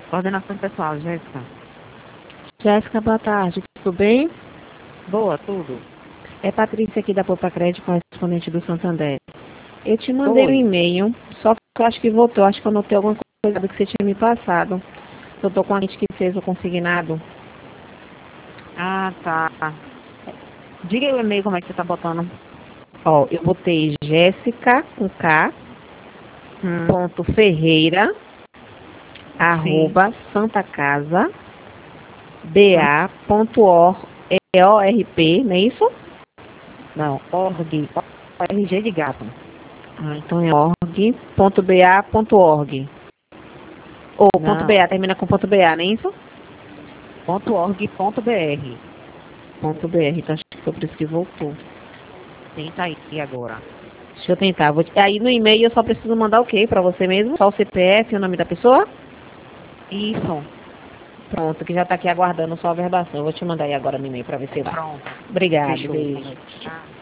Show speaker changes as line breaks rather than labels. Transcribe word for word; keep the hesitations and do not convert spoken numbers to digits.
Coordenação pessoal, Jéssica.
Jéssica, boa tarde. Tudo bem?
Boa, tudo.
É Patrícia aqui da Poupa Crédito, correspondente do Santander. Eu te mandei um
Oi.
e-mail, só que eu acho que voltou. Acho que eu anotei alguma coisa que você tinha me passado. Eu tô com a gente que fez o consignado.
Ah, tá. Diga aí o e-mail como é que você tá botando.
Ó, eu botei Jéssica com K,
Hum,
ponto Ferreira,
sim.
arroba Santa Casa,
Hum,
ba ponto org, E O R P, não é isso?
não, org. O R G de gato.
Ah, então é org ponto ba ponto org. Ou ponto
Não,
.ba, termina com ponto .ba, não é isso?
ponto .org ponto br.
Ponto .br, então acho que foi por isso que voltou.
Tenta aí agora.
Deixa eu tentar. Vou... Aí no e-mail eu só preciso mandar o quê para você mesmo? Só o C P F e o nome da pessoa?
Isso.
Pronto, que já tá aqui aguardando só a verbação. Eu vou te mandar aí agora no e-mail para ver se vai.
Pronto.
Obrigado,
Fechou.
beijo.
Ah.